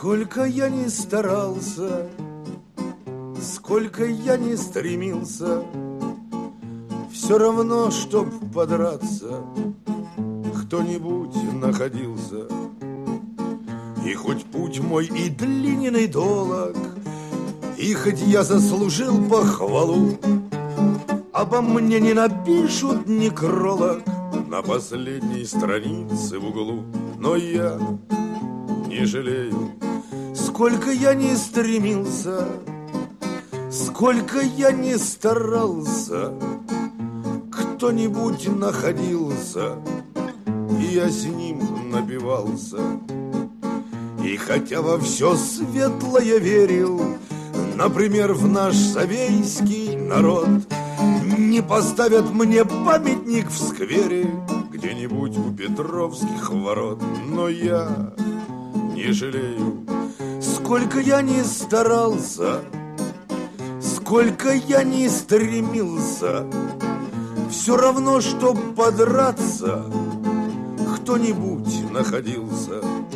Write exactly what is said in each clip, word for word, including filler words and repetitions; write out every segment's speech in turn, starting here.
Сколько я ни старался, сколько я ни стремился, все равно, чтоб подраться, кто-нибудь находился. И хоть путь мой и длинен, и долог, и хоть я заслужил похвалу, обо мне не напишут некролог на последней странице в углу. Но я не жалею, сколько я ни стремился, сколько я ни старался, кто-нибудь находился, и я с ним напивался. И хотя во все светлое верил, например, в наш совейский народ, не поставят мне памятник в сквере где-нибудь у Петровских ворот. Но я не жалею, сколько я ни старался, сколько я ни стремился, все равно, чтоб подраться, кто-нибудь находился.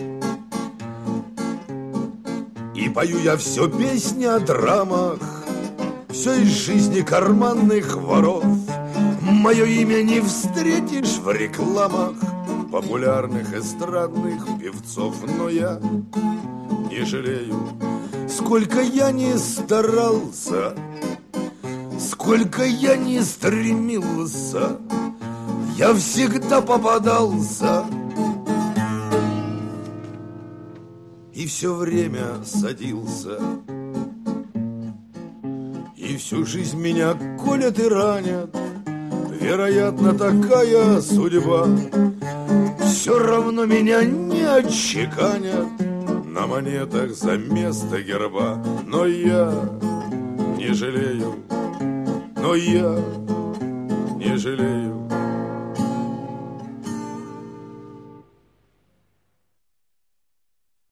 И пою я все песни о драмах, все из жизни карманных воров. Мое имя не встретишь в рекламах популярных эстрадных певцов. Но я не жалею, сколько я ни старался, сколько я ни стремился, я всегда попадался и все время садился. И всю жизнь меня колят и ранят, вероятно, такая судьба. Все равно меня не отчеканят на монетах за место герба. Но я не жалею, но я не жалею.